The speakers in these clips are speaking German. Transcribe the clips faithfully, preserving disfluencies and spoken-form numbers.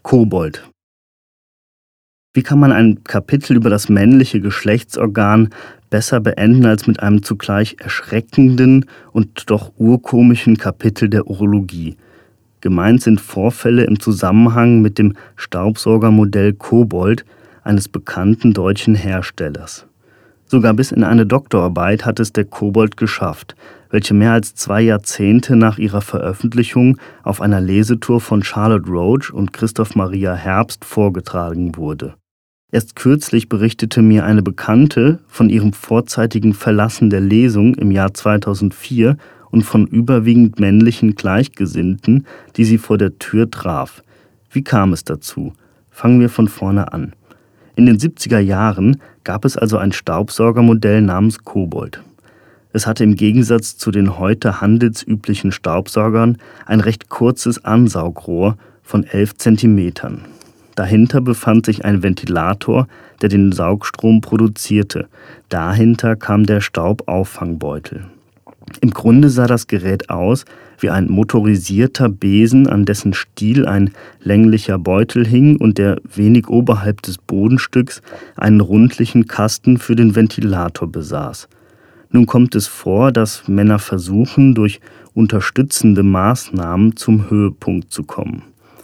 Kobold. Wie kann man ein Kapitel über das männliche Geschlechtsorgan besser beenden als mit einem zugleich erschreckenden und doch urkomischen Kapitel der Urologie? Gemeint sind Vorfälle im Zusammenhang mit dem Staubsaugermodell Kobold eines bekannten deutschen Herstellers. Sogar bis in eine Doktorarbeit hat es der Kobold geschafft, welche mehr als zwei Jahrzehnte nach ihrer Veröffentlichung auf einer Lesetour von Charlotte Roach und Christoph Maria Herbst vorgetragen wurde. Erst kürzlich berichtete mir eine Bekannte von ihrem vorzeitigen Verlassen der Lesung im Jahr zweitausendvier und von überwiegend männlichen Gleichgesinnten, die sie vor der Tür traf. Wie kam es dazu? Fangen wir von vorne an. In den siebziger Jahren gab es also ein Staubsaugermodell namens Kobold. Es hatte im Gegensatz zu den heute handelsüblichen Staubsaugern ein recht kurzes Ansaugrohr von elf Zentimetern. Dahinter befand sich ein Ventilator, der den Saugstrom produzierte. Dahinter kam der Staubauffangbeutel. Im Grunde sah das Gerät aus wie ein motorisierter Besen, an dessen Stiel ein länglicher Beutel hing und der wenig oberhalb des Bodenstücks einen rundlichen Kasten für den Ventilator besaß. Nun kommt es vor, dass Männer versuchen, durch unterstützende Maßnahmen zum Höhepunkt zu kommen.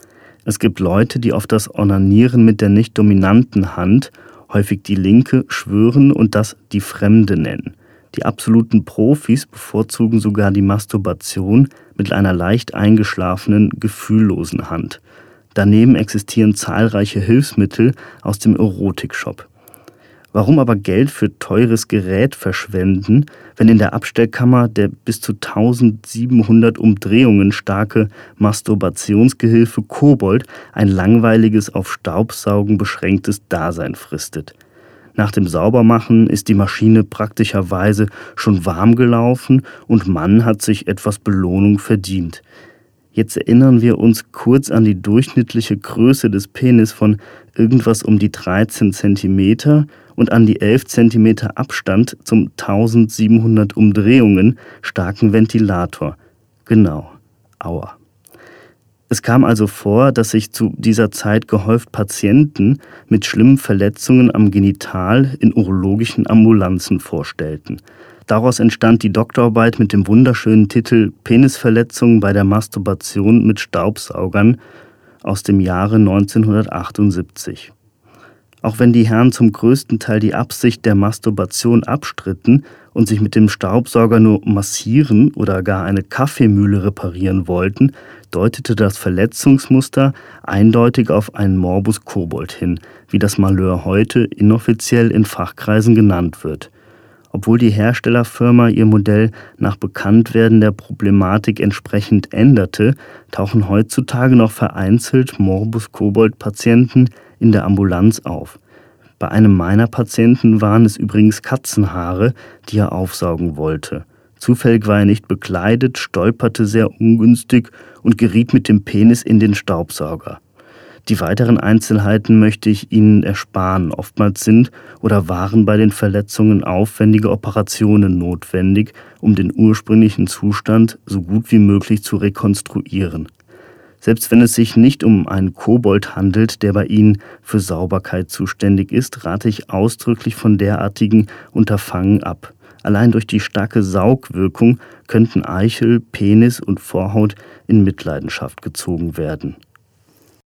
Es gibt Leute, die auf das Onanieren mit der nicht dominanten Hand, häufig die linke, schwören und das die Fremde nennen. Die absoluten Profis bevorzugen sogar die Masturbation mit einer leicht eingeschlafenen, gefühllosen Hand. Daneben existieren zahlreiche Hilfsmittel aus dem Erotikshop. Warum aber Geld für teures Gerät verschwenden, wenn in der Abstellkammer der bis zu eintausendsiebenhundert Umdrehungen starke Masturbationsgehilfe Kobold ein langweiliges, auf Staubsaugen beschränktes Dasein fristet? Nach dem Saubermachen ist die Maschine praktischerweise schon warm gelaufen und man hat sich etwas Belohnung verdient. Jetzt erinnern wir uns kurz an die durchschnittliche Größe des Penis von irgendwas um die dreizehn Zentimeter und an die elf Zentimeter Abstand zum eintausendsiebenhundert Umdrehungen starken Ventilator. Genau, aua. Es kam also vor, dass sich zu dieser Zeit gehäuft Patienten mit schlimmen Verletzungen am Genital in urologischen Ambulanzen vorstellten. Daraus entstand die Doktorarbeit mit dem wunderschönen Titel Penisverletzungen bei der Masturbation mit Staubsaugern aus dem Jahre neunzehnhundertachtundsiebzig. Auch wenn die Herren zum größten Teil die Absicht der Masturbation abstritten und sich mit dem Staubsauger nur massieren oder gar eine Kaffeemühle reparieren wollten, deutete das Verletzungsmuster eindeutig auf einen Morbus Kobold hin, wie das Malheur heute inoffiziell in Fachkreisen genannt wird. Obwohl die Herstellerfirma ihr Modell nach Bekanntwerden der Problematik entsprechend änderte, tauchen heutzutage noch vereinzelt Morbus Kobold-Patienten in der Ambulanz auf. Bei einem meiner Patienten waren es übrigens Katzenhaare, die er aufsaugen wollte. Zufällig war er nicht bekleidet, stolperte sehr ungünstig und geriet mit dem Penis in den Staubsauger. Die weiteren Einzelheiten möchte ich Ihnen ersparen. Oftmals sind oder waren bei den Verletzungen aufwendige Operationen notwendig, um den ursprünglichen Zustand so gut wie möglich zu rekonstruieren. Selbst wenn es sich nicht um einen Kobold handelt, der bei Ihnen für Sauberkeit zuständig ist, rate ich ausdrücklich von derartigen Unterfangen ab. Allein durch die starke Saugwirkung könnten Eichel, Penis und Vorhaut in Mitleidenschaft gezogen werden.